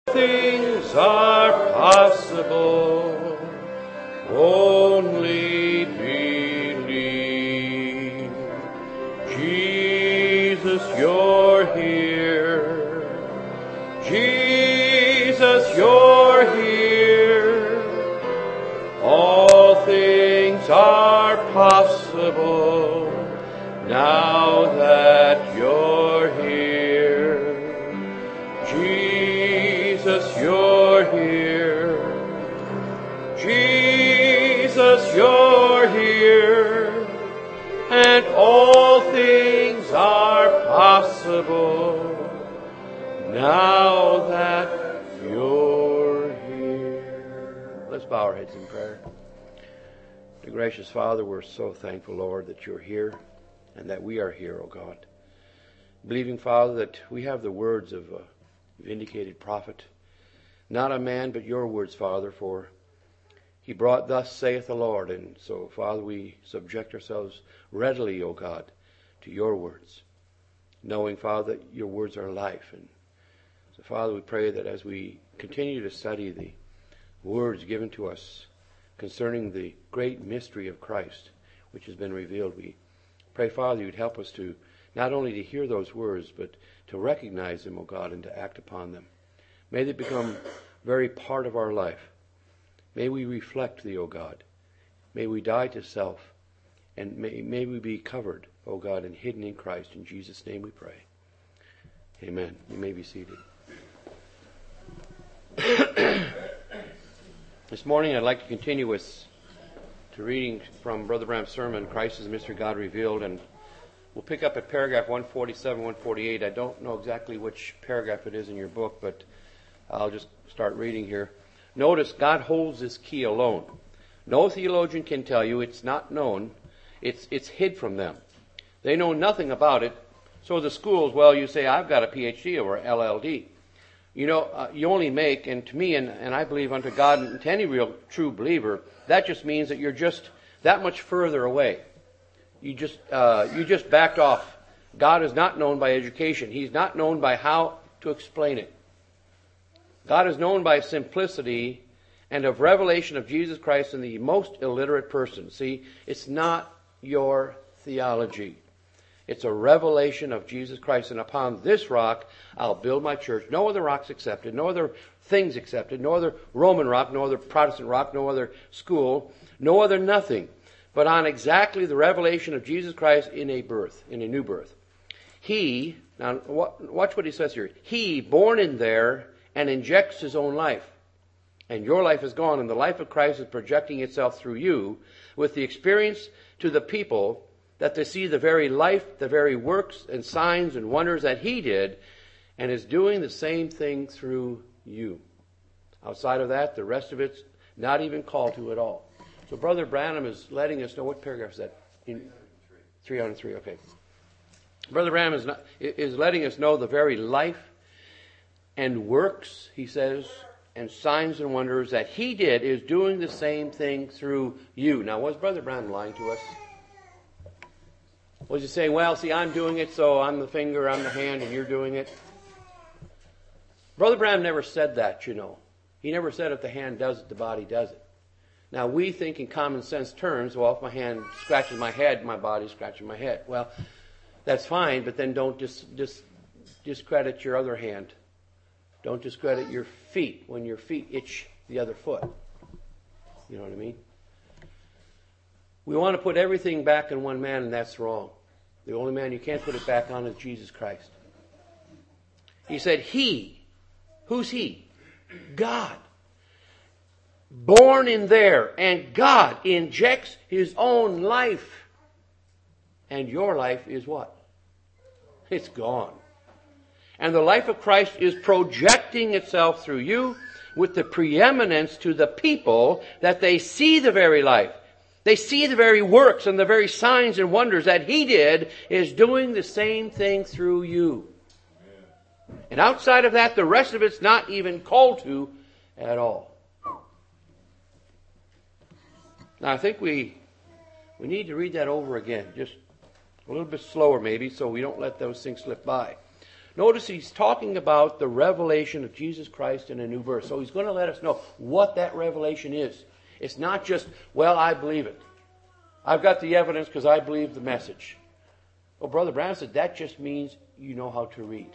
Things are possible. Only believe. Jesus, you're here. Jesus, you're here. All things are possible now that you're here. Jesus, you're here. Jesus, you're here. And all things are possible now that you're here. Let's bow our heads in prayer. Dear gracious Father, we're so thankful, Lord, that you're here and that we are here, O God. Believing, Father, that we have the words of a vindicated prophet, not a man, but your words, Father, for he brought, thus saith the Lord. And so, Father, we subject ourselves readily, O God, to your words, knowing, Father, that your words are life. And so, Father, we pray that as we continue to study the words given to us concerning the great mystery of Christ, which has been revealed, we pray, Father, you'd help us to not only to hear those words, but to recognize them, O God, and to act upon them. May they become very part of our life. May we reflect thee, O God. May we die to self, and may we be covered, O God, and hidden in Christ. In Jesus' name we pray. Amen. You may be seated. This morning I'd like to continue to reading from Brother Branham's sermon, Christ is the Mystery God Revealed, and we'll pick up at paragraph 147, 148. I don't know exactly which paragraph it is in your book, but I'll just start reading here. Notice, God holds this key alone. No theologian can tell you it's not known. It's hid from them. They know nothing about it. So the schools, well, you say, I've got a PhD or LLD. You know, you only make, and to me, and I believe unto God, and to any real true believer, that just means that you're just that much further away. You just backed off. God is not known by education. He's not known by how to explain it. God is known by simplicity and of revelation of Jesus Christ in the most illiterate person. See, it's not your theology. It's a revelation of Jesus Christ. And upon this rock, I'll build my church. No other rocks accepted. No other things accepted. No other Roman rock. No other Protestant rock. No other school. No other nothing. But on exactly the revelation of Jesus Christ in a birth, in a new birth. He, now watch what he says here. He, born in there, and injects his own life. And your life is gone, and the life of Christ is projecting itself through you with the experience to the people that they see the very life, the very works and signs and wonders that he did, and is doing the same thing through you. Outside of that, the rest of it's not even called to at all. So Brother Branham is letting us know, what paragraph is that? 303, okay. Brother Branham is letting us know the very life and works, he says, and signs and wonders that he did is doing the same thing through you. Now, was Brother Branham lying to us? Was he saying, well, see, I'm doing it, so I'm the finger, I'm the hand, and you're doing it? Brother Branham never said that, you know. He never said if the hand does it, the body does it. Now, we think in common sense terms, well, if my hand scratches my head, my body's scratching my head. Well, that's fine, but then don't discredit your other hand. Don't discredit your feet when your feet itch the other foot. You know what I mean? We want to put everything back in one man, and that's wrong. The only man you can't put it back on is Jesus Christ. He said, he. Who's he? God. Born in there, and God injects his own life. And your life is what? It's gone. And the life of Christ is projecting itself through you with the preeminence to the people that they see the very life. They see the very works and the very signs and wonders that he did is doing the same thing through you. And outside of that, the rest of it's not even called to at all. Now, I think we need to read that over again, just a little bit slower maybe, so we don't let those things slip by. Notice he's talking about the revelation of Jesus Christ in a new birth. So he's going to let us know what that revelation is. It's not just, well, I believe it. I've got the evidence because I believe the message. Well, Brother Brown said that just means you know how to read.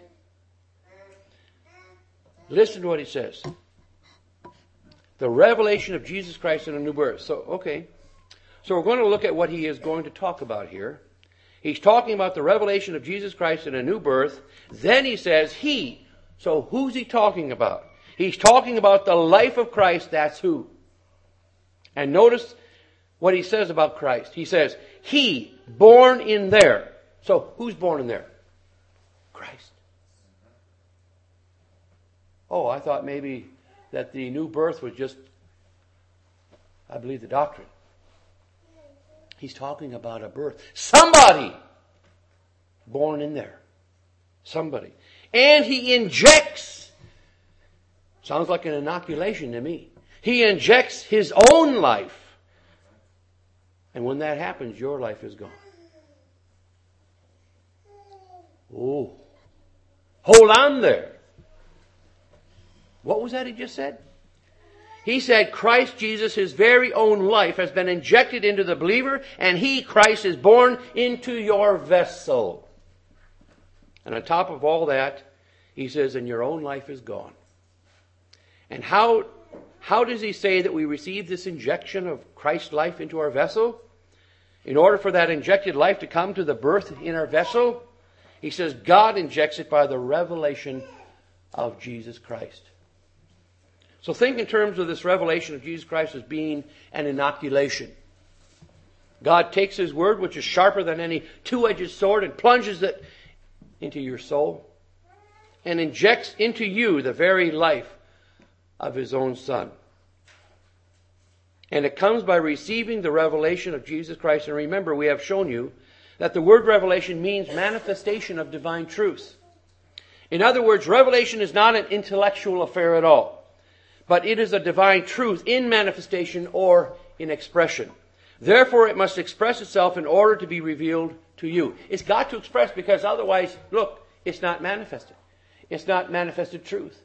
Listen to what he says. The revelation of Jesus Christ in a new birth. So we're going to look at what he is going to talk about here. He's talking about the revelation of Jesus Christ in a new birth. Then he says he. So who's he talking about? He's talking about the life of Christ. That's who. And notice what he says about Christ. He says, he, born in there. So who's born in there? Christ. Oh, I thought maybe that the new birth was just, I believe, the doctrine. He's talking about a birth. Somebody born in there. Somebody. And he injects, sounds like an inoculation to me. He injects his own life. And when that happens, your life is gone. Oh. Hold on there. What was that he just said? He said Christ Jesus, his very own life, has been injected into the believer, and he, Christ, is born into your vessel. And on top of all that, he says, and your own life is gone. And how does he say that we receive this injection of Christ's life into our vessel? In order for that injected life to come to the birth in our vessel, he says God injects it by the revelation of Jesus Christ. So think in terms of this revelation of Jesus Christ as being an inoculation. God takes his word, which is sharper than any two-edged sword, and plunges it into your soul and injects into you the very life of his own Son. And it comes by receiving the revelation of Jesus Christ. And remember, we have shown you that the word revelation means manifestation of divine truth. In other words, revelation is not an intellectual affair at all, but it is a divine truth in manifestation or in expression. Therefore, it must express itself in order to be revealed to you. It's got to express, because otherwise, look, it's not manifested. It's not manifested truth.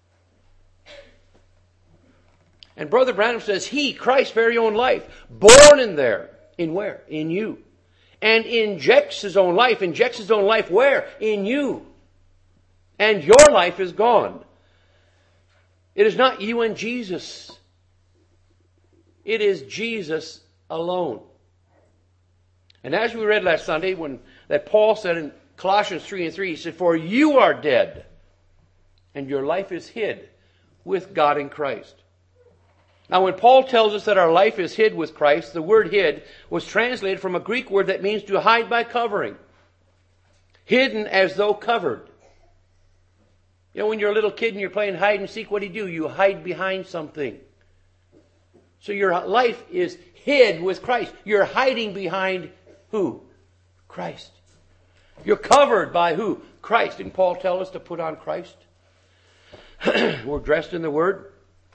And Brother Branham says, he, Christ's very own life, born in there. In where? In you. And injects his own life. Injects his own life where? In you. And your life is gone. It is not you and Jesus. It is Jesus alone. And as we read last Sunday, that Paul said in Colossians 3:3, he said, for you are dead, and your life is hid with God in Christ. Now, when Paul tells us that our life is hid with Christ, the word hid was translated from a Greek word that means to hide by covering. Hidden as though covered. You know, when you're a little kid and you're playing hide and seek, what do? You hide behind something. So your life is hid with Christ. You're hiding behind who? Christ. You're covered by who? Christ. Didn't Paul tell us to put on Christ? We're dressed in the Word.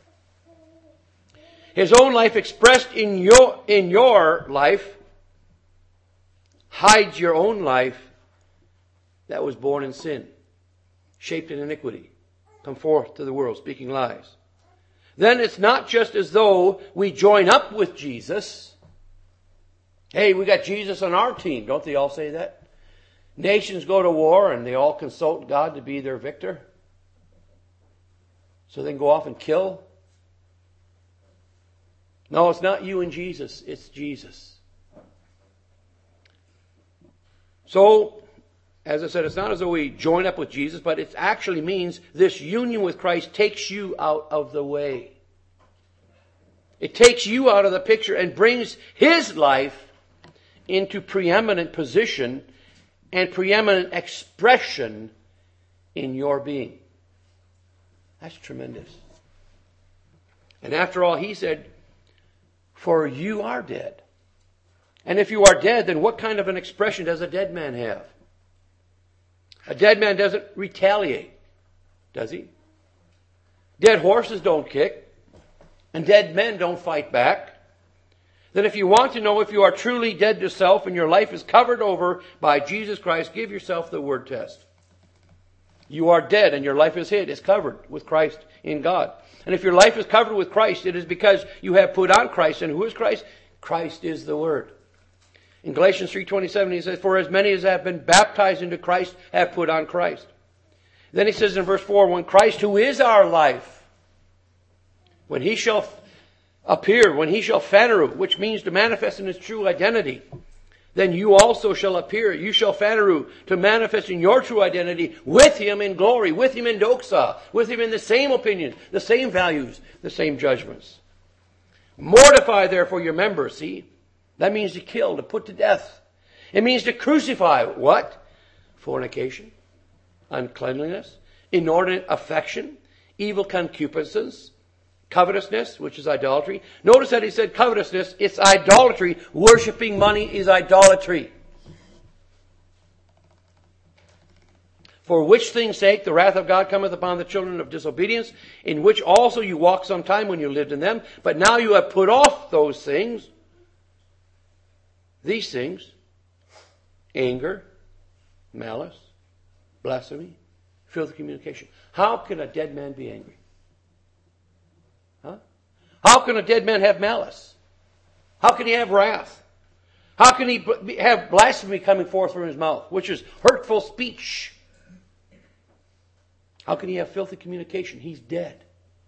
His own life expressed in your life hides your own life that was born in sin, shaped in iniquity, come forth to the world, speaking lies. Then it's not just as though we join up with Jesus. Hey, we got Jesus on our team. Don't they all say that? Nations go to war and they all consult God to be their victor, so they can go off and kill. No, it's not you and Jesus. It's Jesus. So, as I said, it's not as though we join up with Jesus, but it actually means this union with Christ takes you out of the way. It takes you out of the picture and brings his life into preeminent position and preeminent expression in your being. That's tremendous. And after all, he said, for you are dead. And if you are dead, then what kind of an expression does a dead man have? A dead man doesn't retaliate, does he? Dead horses don't kick, and dead men don't fight back. Then if you want to know if you are truly dead to self and your life is covered over by Jesus Christ, give yourself the word test. You are dead and your life is hid. It's covered with Christ in God. And if your life is covered with Christ, it is because you have put on Christ. And who is Christ? Christ is the Word. In Galatians 3:27 he says, for as many as have been baptized into Christ have put on Christ. Then he says in verse 4, when Christ, who is our life, when he shall appear, when he shall phaneru, which means to manifest in his true identity, then you also shall appear. You shall phaneru, to manifest in your true identity with him in glory, with him in doxa, with him in the same opinions, the same values, the same judgments. Mortify therefore your members, see? That means to kill, to put to death. It means to crucify. What? Fornication, uncleanliness, inordinate affection, evil concupiscence, covetousness, which is idolatry. Notice that he said covetousness, it's idolatry. Worshipping money is idolatry. For which things' sake the wrath of God cometh upon the children of disobedience, in which also you walked some time when you lived in them. But now you have put off those things, these things, anger, malice, blasphemy, filthy communication. How can a dead man be angry? How can a dead man have malice? How can he have wrath? How can he have blasphemy coming forth from his mouth, which is hurtful speech? How can he have filthy communication? He's dead.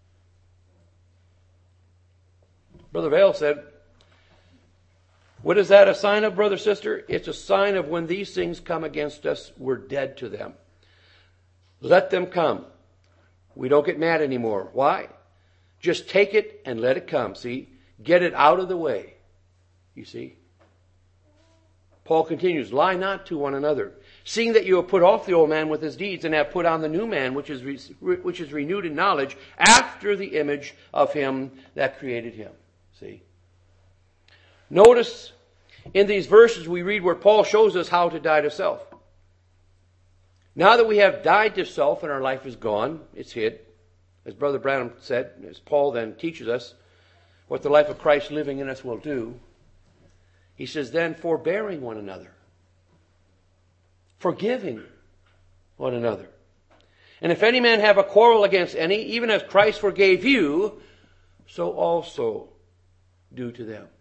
Brother Vail said, what is that a sign of, brother, sister? It's a sign of when these things come against us, we're dead to them. Let them come. We don't get mad anymore. Why? Just take it and let it come, see? Get it out of the way, you see? Paul continues, lie not to one another, seeing that you have put off the old man with his deeds and have put on the new man, which is renewed in knowledge after the image of him that created him, see? Notice in these verses we read where Paul shows us how to die to self. Now that we have died to self and our life is gone, it's hid, as Brother Branham said, as Paul then teaches us what the life of Christ living in us will do, he says, then forbearing one another, forgiving one another. And if any man have a quarrel against any, even as Christ forgave you, so also do to them.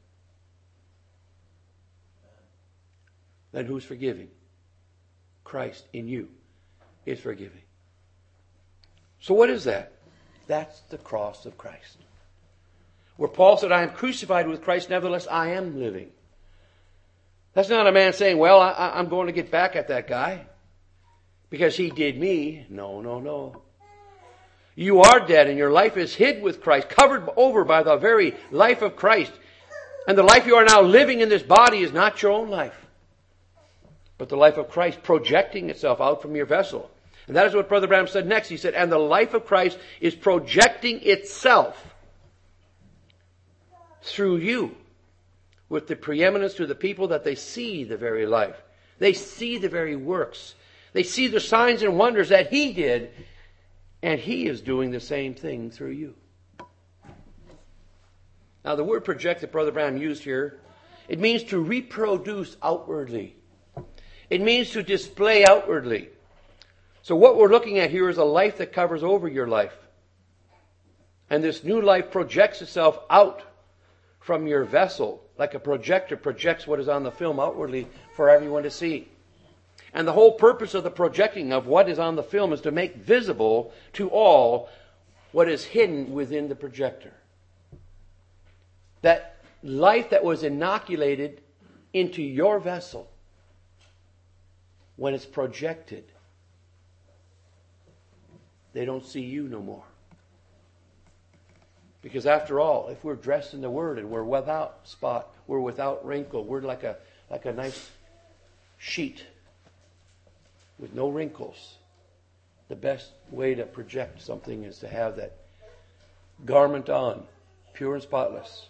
Then who's forgiving? Christ in you is forgiving. So what is that? That's the cross of Christ. Where Paul said, I am crucified with Christ, nevertheless I am living. That's not a man saying, well, I'm going to get back at that guy because he did me. No, no, no. You are dead and your life is hid with Christ, covered over by the very life of Christ. And the life you are now living in this body is not your own life, but the life of Christ projecting itself out from your vessel. And that is what Brother Branham said next. He said, and the life of Christ is projecting itself through you with the preeminence to the people that they see the very life. They see the very works. They see the signs and wonders that he did, and he is doing the same thing through you. Now the word project that Brother Branham used here, it means to reproduce outwardly. It means to display outwardly. So what we're looking at here is a life that covers over your life. And this new life projects itself out from your vessel, like a projector projects what is on the film outwardly for everyone to see. And the whole purpose of the projecting of what is on the film is to make visible to all what is hidden within the projector. That life that was inoculated into your vessel, when it's projected, they don't see you no more. Because after all, if we're dressed in the Word and we're without spot, we're without wrinkle, we're like a nice sheet with no wrinkles. The best way to project something is to have that garment on, pure and spotless.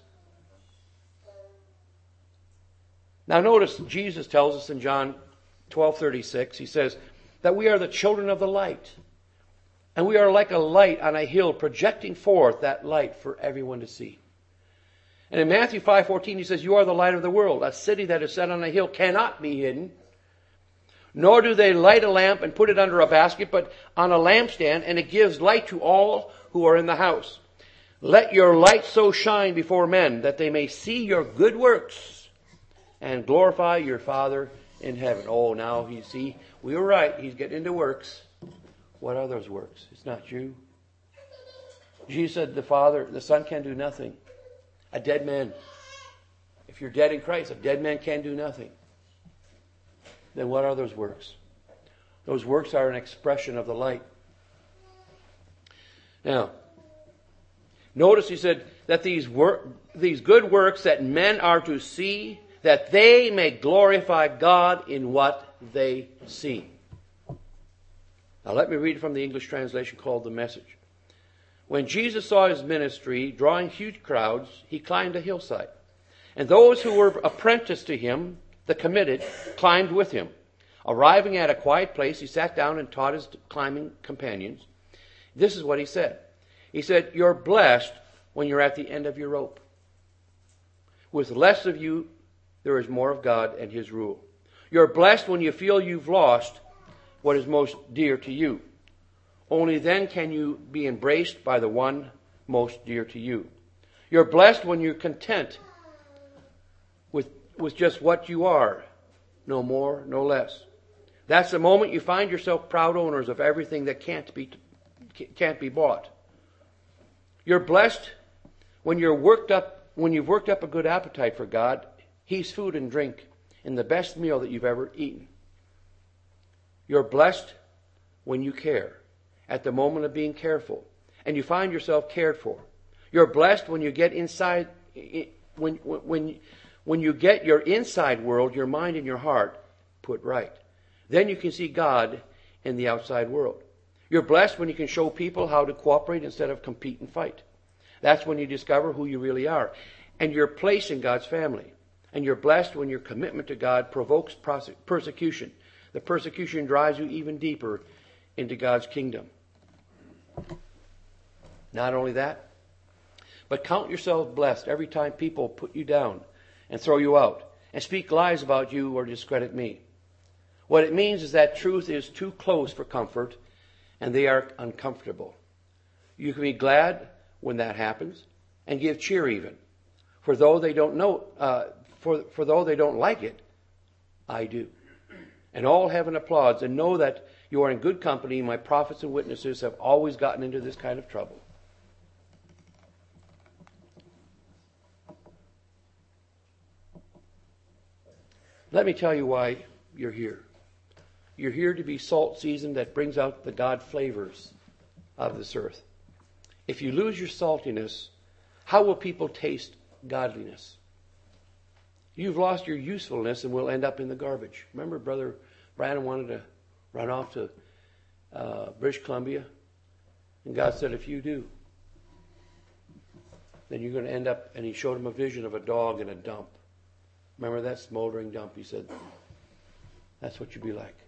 Now notice Jesus tells us in John 12:36, he says that we are the children of the light. And we are like a light on a hill projecting forth that light for everyone to see. And in Matthew 5:14 he says, you are the light of the world. A city that is set on a hill cannot be hidden. Nor do they light a lamp and put it under a basket, but on a lampstand, and it gives light to all who are in the house. Let your light so shine before men that they may see your good works and glorify your Father in heaven. Oh, now you see, we were right. He's getting into works. What are those works? It's not you. Jesus said the Son can do nothing. A dead man. If you're dead in Christ, a dead man can do nothing. Then what are those works? Those works are an expression of the light. Now, notice he said that these good works that men are to see, that they may glorify God in what they see. Now let me read from the English translation called The Message. When Jesus saw his ministry drawing huge crowds, he climbed a hillside. And those who were apprenticed to him, the committed, climbed with him. Arriving at a quiet place, he sat down and taught his climbing companions. This is what he said. He said, you're blessed when you're at the end of your rope. With less of you, there is more of God and his rule. You're blessed when you feel you've lost what is most dear to you. Only then can you be embraced by the one most dear to you. You're blessed when you're content with just what you are, no more, no less. That's the moment you find yourself proud owners of everything that can't be bought. You're blessed when you've worked up a good appetite for God. He's food and drink in the best meal that you've ever eaten. You're blessed when you care at the moment of being careful, and you find yourself cared for. You're blessed when you get inside when you get your inside world, your mind and your heart, put right. Then you can see God in the outside world. You're blessed when you can show people how to cooperate instead of compete and fight. That's when you discover who you really are. And your place in God's family. And you're blessed when your commitment to God provokes persecution. The persecution drives you even deeper into God's kingdom. Not only that, but count yourself blessed every time people put you down and throw you out and speak lies about you or discredit me. What it means is that truth is too close for comfort and they are uncomfortable. You can be glad when that happens and give cheer even. For though they don't know, for though they don't like it, I do. And all heaven applauds, and know that you are in good company. My prophets and witnesses have always gotten into this kind of trouble. Let me tell you why you're here. You're here to be salt seasoned that brings out the God flavors of this earth. If you lose your saltiness, how will people taste godliness? You've lost your usefulness and will end up in the garbage. Remember Brother Branham wanted to run off to British Columbia? And God said, if you do, then you're going to end up, and he showed him a vision of a dog in a dump. Remember that smoldering dump? He said, that's what you'd be like.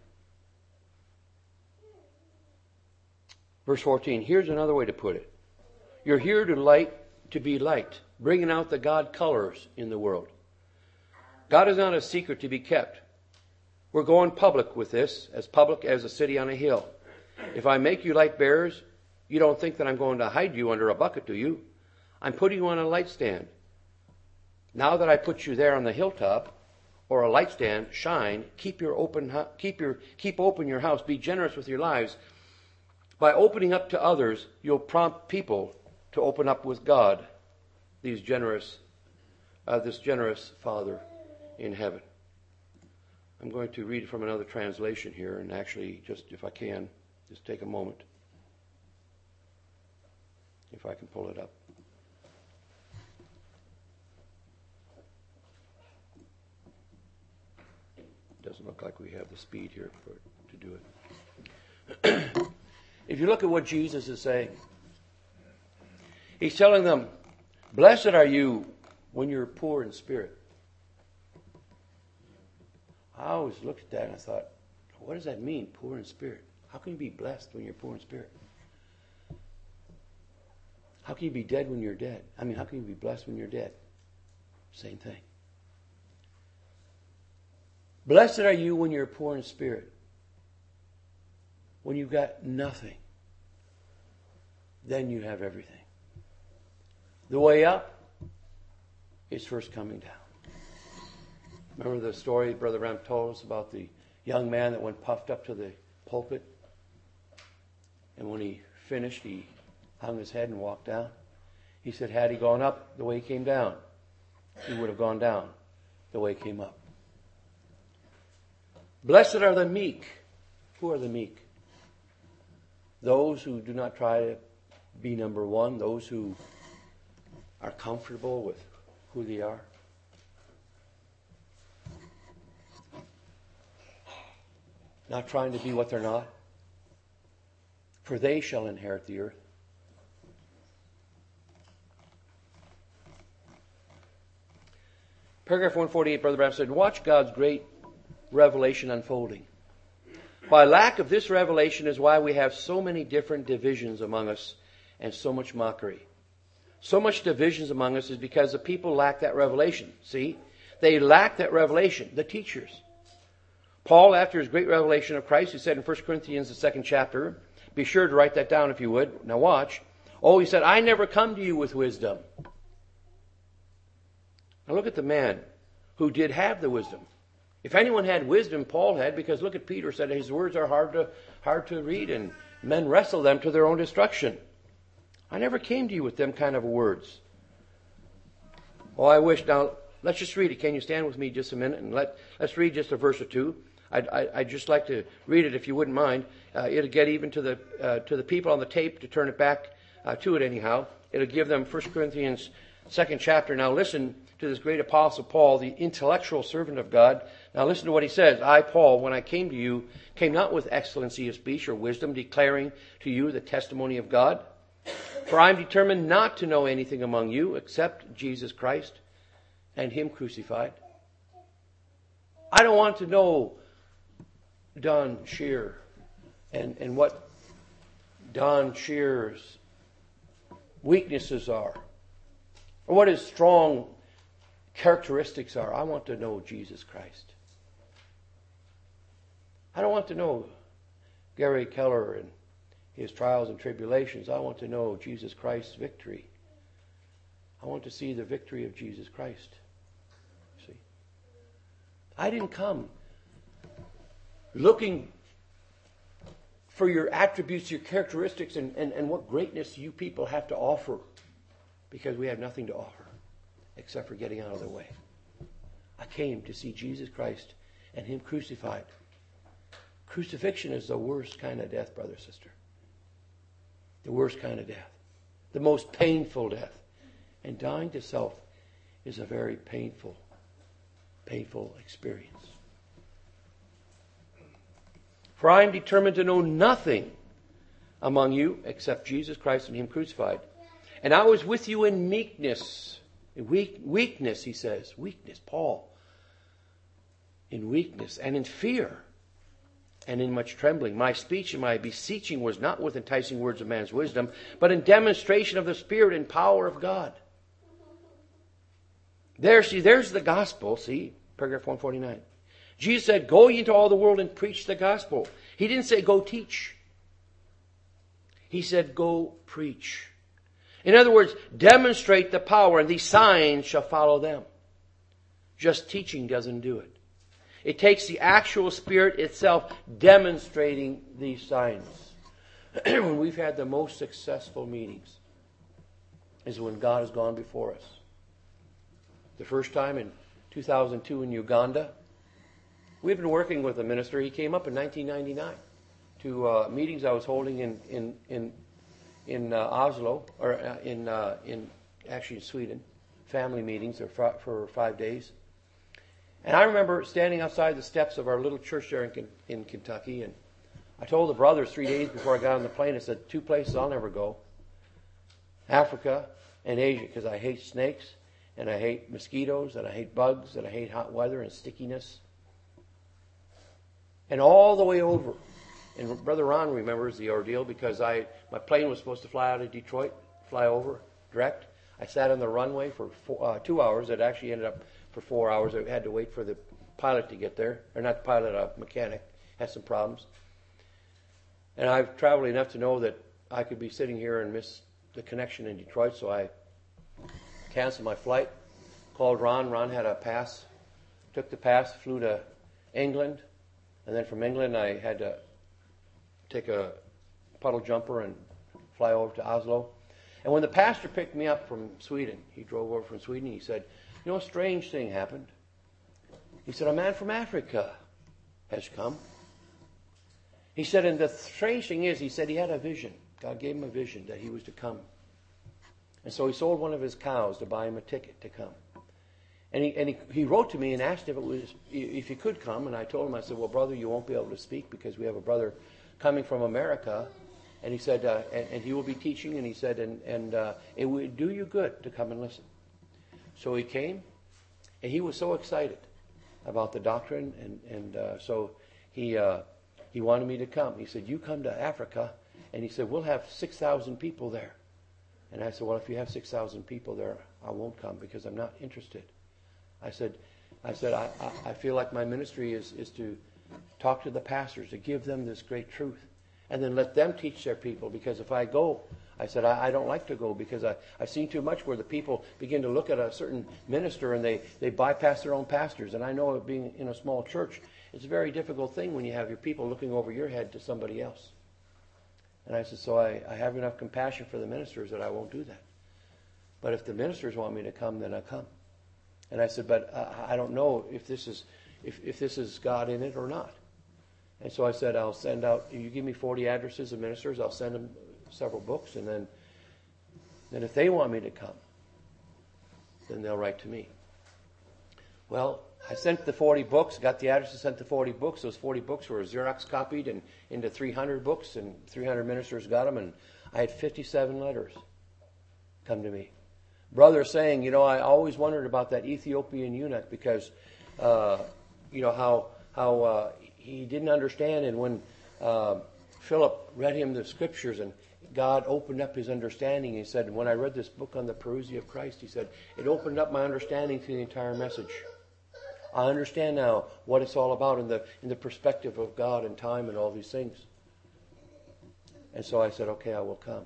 Verse 14, here's another way to put it. You're here to be light, bringing out the God colors in the world. God is not a secret to be kept. We're going public with this, as public as a city on a hill. If I make you light bearers, you don't think that I'm going to hide you under a bucket, do you? I'm putting you on a light stand. Now that I put you there on the hilltop or a light stand, shine, keep open your house, be generous with your lives. By opening up to others, you'll prompt people to open up with God, this generous Father in heaven. I'm going to read from another translation here, and actually, just if I can, just take a moment. If I can pull it up. Doesn't look like we have the speed here to do it. If you look at what Jesus is saying, he's telling them, blessed are you when you're poor in spirit. I always looked at that and I thought, what does that mean, poor in spirit? How can you be blessed when you're poor in spirit? How can you be dead when you're dead? I mean, how can you be blessed when you're dead? Same thing. Blessed are you when you're poor in spirit. When you've got nothing, then you have everything. The way up is first coming down. Remember the story Brother Ram told us about the young man that went puffed up to the pulpit? And when he finished, he hung his head and walked down. He said, had he gone up the way he came down, he would have gone down the way he came up. Blessed are the meek. Who are the meek? Those who do not try to be number one, those who are comfortable with who they are. Not trying to be what they're not. For they shall inherit the earth. Paragraph 148, Brother Branham said, watch God's great revelation unfolding. By lack of this revelation is why we have so many different divisions among us and so much mockery. So much divisions among us is because the people lack that revelation. See? They lack that revelation, the teachers. Paul, after his great revelation of Christ, he said in 1 Corinthians, the 2nd chapter, be sure to write that down if you would. Now watch. Oh, he said, I never come to you with wisdom. Now look at the man who did have the wisdom. If anyone had wisdom, Paul had, because look at Peter said his words are hard to read and men wrestle them to their own destruction. I never came to you with them kind of words. Oh, I wish. Now, let's just read it. Can you stand with me just a minute and let's read just a verse or two. I'd just like to read it if you wouldn't mind. It'll get even to the people on the tape to turn it back to it anyhow. It'll give them 1 Corinthians 2nd chapter. Now listen to this great apostle Paul, the intellectual servant of God. Now listen to what he says. I, Paul, when I came to you, came not with excellency of speech or wisdom, declaring to you the testimony of God. For I am determined not to know anything among you except Jesus Christ and Him crucified. I don't want to know Don Shear and what Don Shear's weaknesses are, or what his strong characteristics are. I want to know Jesus Christ. I don't want to know Gary Keller and his trials and tribulations. I want to know Jesus Christ's victory. I want to see the victory of Jesus Christ. See, I didn't come looking for your attributes, your characteristics, and what greatness you people have to offer, because we have nothing to offer except for getting out of the way. I came to see Jesus Christ and Him crucified. Crucifixion is the worst kind of death, brother, sister. The worst kind of death. The most painful death. And dying to self is a very painful experience. For I am determined to know nothing among you except Jesus Christ and Him crucified. And I was with you in meekness. Weakness, he says. Weakness, Paul. In weakness and in fear and in much trembling. My speech and my beseeching was not with enticing words of man's wisdom, but in demonstration of the Spirit and power of God. There's the gospel. See, paragraph 149. Jesus said, go ye into all the world and preach the gospel. He didn't say go teach. He said go preach. In other words, demonstrate the power, and these signs shall follow them. Just teaching doesn't do it. It takes the actual Spirit itself demonstrating these signs. When we've had the most successful meetings is when God has gone before us. The first time in 2002 in Uganda, we've been working with a minister. He came up in 1999 to meetings I was holding in Oslo, or in Sweden, family meetings for 5 days. And I remember standing outside the steps of our little church there in Kentucky, and I told the brothers 3 days before I got on the plane, I said, 2 places I'll never go: Africa and Asia, because I hate snakes, and I hate mosquitoes, and I hate bugs, and I hate hot weather and stickiness. And all the way over, and Brother Ron remembers the ordeal, because my plane was supposed to fly out of Detroit, fly over direct. I sat on the runway for 2 hours. It actually ended up for 4 hours. I had to wait for the pilot to get there. Or not pilot, a mechanic. Had some problems. And I've traveled enough to know that I could be sitting here and miss the connection in Detroit, so I canceled my flight, called Ron. Ron had a pass, took the pass, flew to England, and then from England I had to take a puddle jumper and fly over to Oslo. And when the pastor picked me up from Sweden, he drove over from Sweden, he said, you know, a strange thing happened. He said, a man from Africa has come. He said, and the strange thing is, he said he had a vision. God gave him a vision that he was to come. And so he sold one of his cows to buy him a ticket to come. And he wrote to me and asked if he could come. And I told him, I said, well, brother, you won't be able to speak because we have a brother coming from America. And he said, and he will be teaching. And he said, and it would do you good to come and listen. So he came, and he was so excited about the doctrine. And so he wanted me to come. He said, you come to Africa. And he said, we'll have 6,000 people there. And I said, well, if you have 6,000 people there, I won't come because I'm not interested. I said, I feel like my ministry is to talk to the pastors, to give them this great truth, and then let them teach their people. Because if I go, I said, I don't like to go because I've seen too much where the people begin to look at a certain minister and they bypass their own pastors. And I know being in a small church, it's a very difficult thing when you have your people looking over your head to somebody else. And I said, so I have enough compassion for the ministers that I won't do that. But if the ministers want me to come, then I come. And I said, but I don't know if this is God in it or not. And so I said, I'll send out, you give me 40 addresses of ministers, I'll send them several books, and then if they want me to come, then they'll write to me. Well, I sent the 40 books, got the addresses, sent the 40 books. Those 40 books were Xerox copied and into 300 books, and 300 ministers got them, and I had 57 letters come to me. Brother saying, you know, I always wondered about that Ethiopian eunuch because, you know, how he didn't understand, and when Philip read him the scriptures and God opened up his understanding, he said, when I read this book on the parousia of Christ, he said, it opened up my understanding to the entire message. I understand now what it's all about in the perspective of God and time and all these things. And so I said, okay, I will come.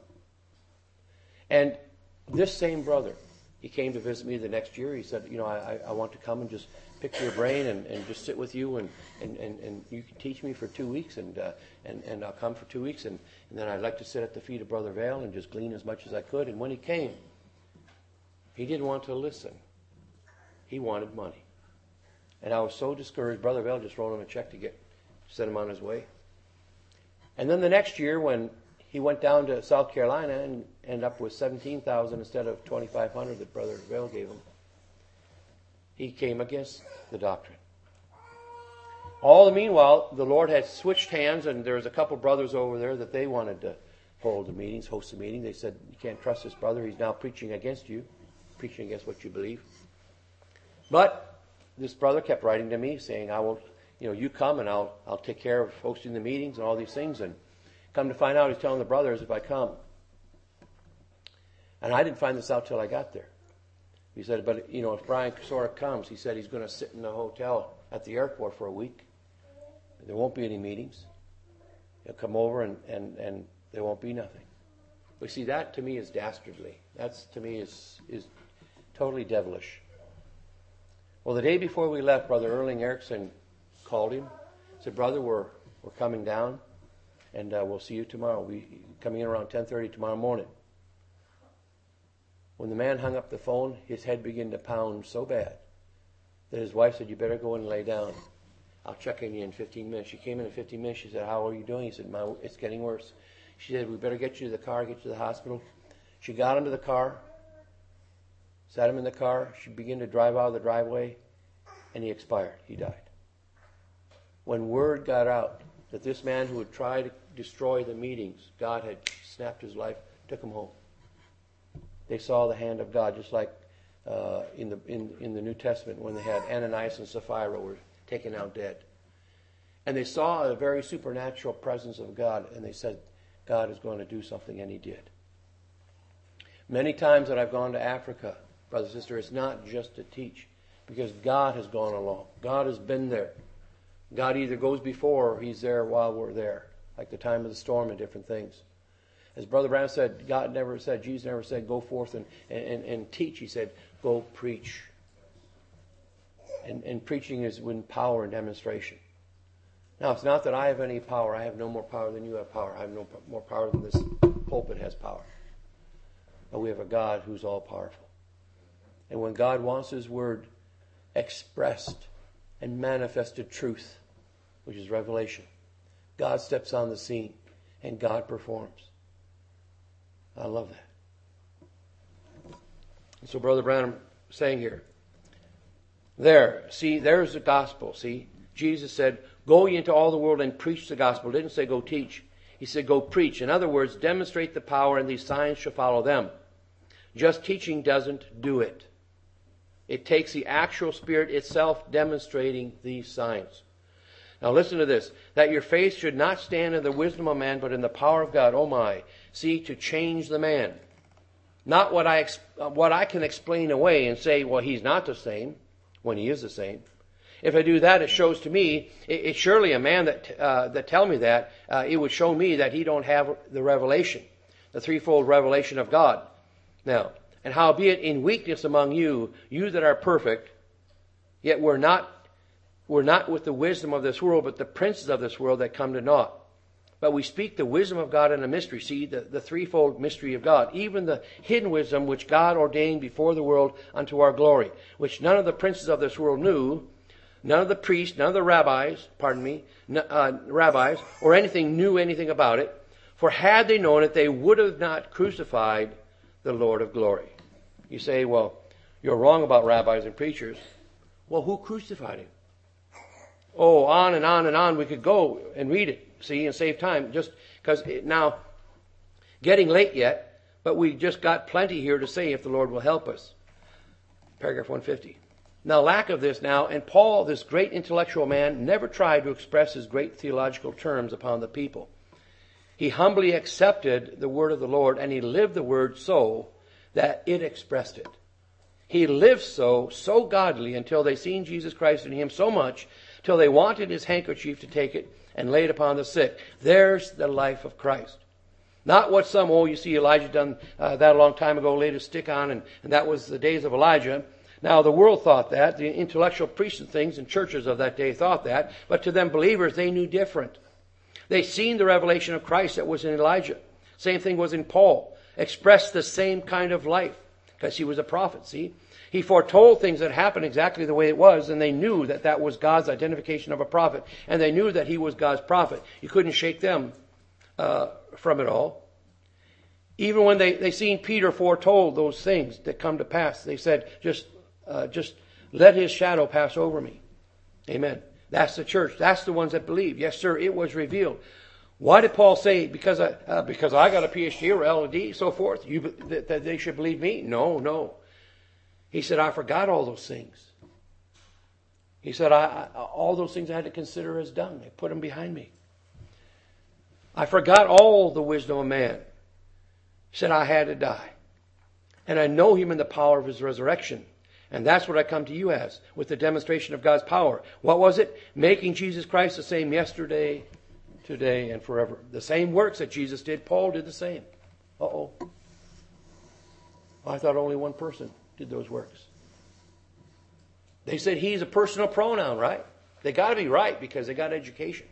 And this same brother, he came to visit me the next year. He said, you know, I want to come and just pick your brain and just sit with you and you can teach me for 2 weeks and I'll come for 2 weeks and then I'd like to sit at the feet of Brother Vail and just glean as much as I could. And when he came, he didn't want to listen. He wanted money. And I was so discouraged. Brother Vail just wrote him a check to send him on his way. And then the next year when he went down to South Carolina and ended up with $17,000 instead of $2,500 that Brother Vail gave him, he came against the doctrine. All the meanwhile, the Lord had switched hands, and there was a couple brothers over there that they wanted to hold the meetings, host the meeting. They said, you can't trust this brother. He's now preaching against you, preaching against what you believe. But this brother kept writing to me saying, I will, you know, you come and I'll take care of hosting the meetings and all these things. And come to find out, he's telling the brothers if I come. And I didn't find this out till I got there. He said, but, you know, if Brian Kosora comes, he said he's going to sit in the hotel at the airport for a week. There won't be any meetings. He'll come over and there won't be nothing. But see, that to me is dastardly. That's to me is totally devilish. Well, the day before we left, Brother Erling Erickson called him. Said, brother, we're coming down, and we'll see you tomorrow. We'll be coming in around 10:30 tomorrow morning. When the man hung up the phone, his head began to pound so bad that his wife said, you better go and lay down. I'll check on you in 15 minutes. She came in 15 minutes. She said, how are you doing? He said, it's getting worse. She said, we better get you to the car, get you to the hospital. She got him to the car, sat him in the car. She began to drive out of the driveway, and he expired. He died. When word got out that this man who had tried to destroy the meetings, God had snapped his life, took him home. They saw the hand of God, just like in the New Testament when they had Ananias and Sapphira were taken out dead. And they saw a very supernatural presence of God, and they said, God is going to do something, and he did. Many times that I've gone to Africa, brother, sister, it's not just to teach. Because God has gone along. God has been there. God either goes before or He's there while we're there. Like the time of the storm and different things. As Brother Brown said, Jesus never said, go forth and teach. He said, go preach. And preaching is with power and demonstration. Now, it's not that I have any power. I have no more power than you have power. I have no more power than this pulpit has power. But we have a God who's all powerful. And when God wants His word expressed and manifested truth, which is revelation, God steps on the scene and God performs. I love that. And so Brother Branham saying here, there's the gospel. See, Jesus said, go ye into all the world and preach the gospel. He didn't say go teach. He said go preach. In other words, demonstrate the power and these signs shall follow them. Just teaching doesn't do it. It takes the actual Spirit itself demonstrating these signs. Now listen to this. That your faith should not stand in the wisdom of man, but in the power of God. Oh my. See, to change the man. Not what I can explain away and say, well, he's not the same, when he is the same. If I do that, it shows to me, it's surely a man that tell me that, it would show me that he don't have the revelation, the threefold revelation of God. Now, and howbeit in weakness among you, you that are perfect, yet we're not with the wisdom of this world, but the princes of this world that come to naught. But we speak the wisdom of God in a mystery. See, the threefold mystery of God. Even the hidden wisdom which God ordained before the world unto our glory. Which none of the princes of this world knew. None of the priests, none of the rabbis, or anything knew anything about it. For had they known it, they would have not crucified the Lord of glory. You say, well, you're wrong about rabbis and preachers. Well, who crucified him? Oh, on and on and on we could go and read it, see, and save time. Just because now, getting late yet, but we just got plenty here to say if the Lord will help us. Paragraph 150. Now, lack of this now, and Paul, this great intellectual man, never tried to express his great theological terms upon the people. He humbly accepted the word of the Lord, and he lived the word so that it expressed it. He lived so godly until they seen Jesus Christ in him so much, till they wanted his handkerchief to take it and lay it upon the sick. There's the life of Christ. Not what some, you see Elijah done that a long time ago, laid a stick on, and that was the days of Elijah. Now, the world thought that. The intellectual priests and things and churches of that day thought that. But to them believers, they knew different. They seen the revelation of Christ that was in Elijah. Same thing was in Paul. Expressed the same kind of life. Because he was a prophet, see? He foretold things that happened exactly the way it was, and they knew that that was God's identification of a prophet. And they knew that he was God's prophet. You couldn't shake them from it all. Even when they seen Peter foretold those things that come to pass, they said, just let his shadow pass over me. Amen. That's the church. That's the ones that believe. Yes, sir, it was revealed. Why did Paul say, because I got a PhD or LLD, so forth, that they should believe me? No. He said, I forgot all those things. He said, all those things I had to consider as done. I put them behind me. I forgot all the wisdom of man. He said, I had to die. And I know him in the power of his resurrection. And that's what I come to you as, with the demonstration of God's power. What was it? Making Jesus Christ the same yesterday, today, and forever. The same works that Jesus did, Paul did the same. I thought only one person did those works. They said he's a personal pronoun, right? They got to be right because they got education.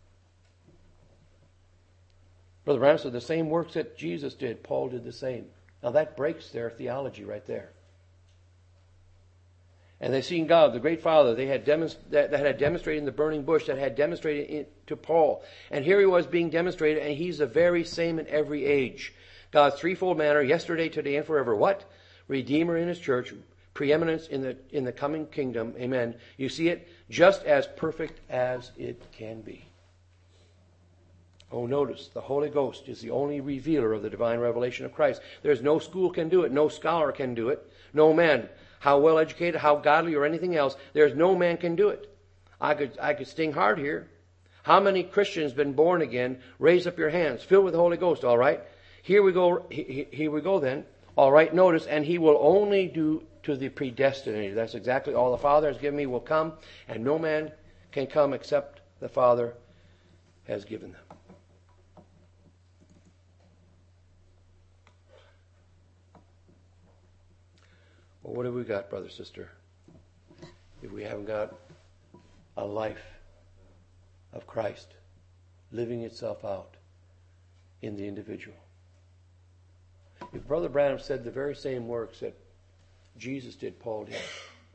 Brother Branham said the same works that Jesus did, Paul did the same. Now that breaks their theology right there. And they seen God, the great Father, that had demonstrated in the burning bush, that had demonstrated it to Paul. And here he was being demonstrated, and he's the very same in every age. God's threefold manner, yesterday, today, and forever. What? Redeemer in his church, preeminence in the coming kingdom. Amen. You see it? Just as perfect as it can be. Notice, the Holy Ghost is the only revealer of the divine revelation of Christ. There's no school can do it. No scholar can do it. No man, how well educated, how godly, or anything else, there's no man can do it. I could sting hard here. How many Christians been born again? Raise up your hands. Filled with the Holy Ghost, all right? Here we go then. All right, notice, and he will only do to the predestinated. That's exactly all the Father has given me will come, and no man can come except the Father has given them. Well, what have we got, brother, sister, if we haven't got a life of Christ living itself out in the individual? If Brother Branham said the very same works that Jesus did, Paul did,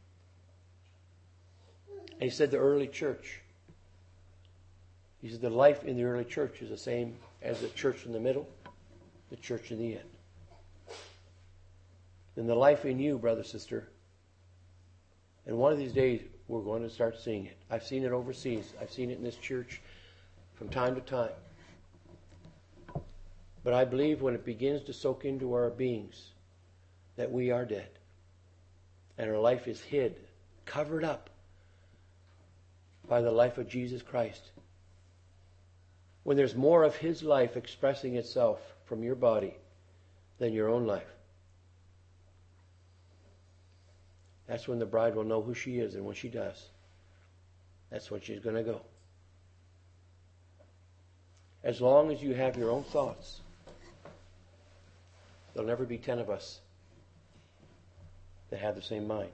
and he said the early church, he said the life in the early church is the same as the church in the middle, the church in the end. Then the life in you, brother, sister, and one of these days we're going to start seeing it. I've seen it overseas. I've seen it in this church from time to time. But I believe when it begins to soak into our beings that we are dead and our life is hid, covered up by the life of Jesus Christ. When there's more of His life expressing itself from your body than your own life, that's when the bride will know who she is, and when she does, that's when she's going to go. As long as you have your own thoughts, there'll never be 10 of us that have the same mind.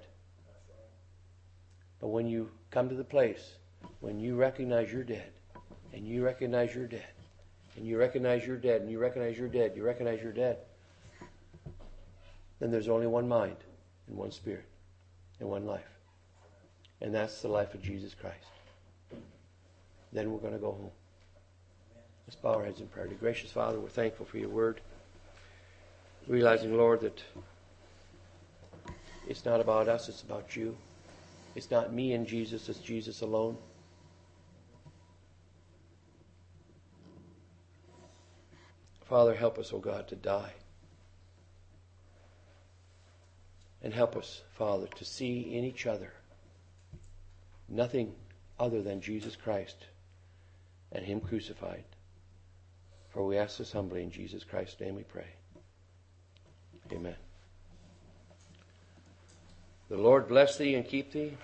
But when you come to the place, when you recognize you're dead, and you recognize you're dead, and you recognize you're dead, and you recognize you're dead, you recognize you're dead, then there's only one mind and one spirit and one life. And that's the life of Jesus Christ. Then we're going to go home. Let's bow our heads in prayer. Dear gracious Father, we're thankful for your word. Realizing, Lord, that it's not about us, it's about you. It's not me and Jesus, it's Jesus alone. Father, help us, O God, to die. And help us, Father, to see in each other nothing other than Jesus Christ and Him crucified. For we ask this humbly in Jesus Christ's name we pray. Amen. The Lord bless thee and keep thee.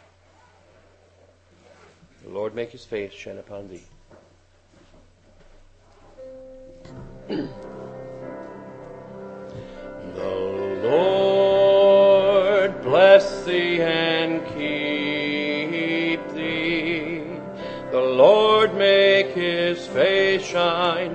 The Lord make His face shine upon thee. The Lord bless thee and keep thee. The Lord make His face shine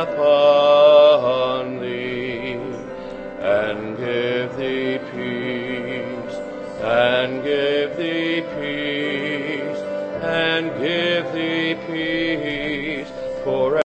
upon thee and give thee peace, and give thee peace, and give thee peace forever.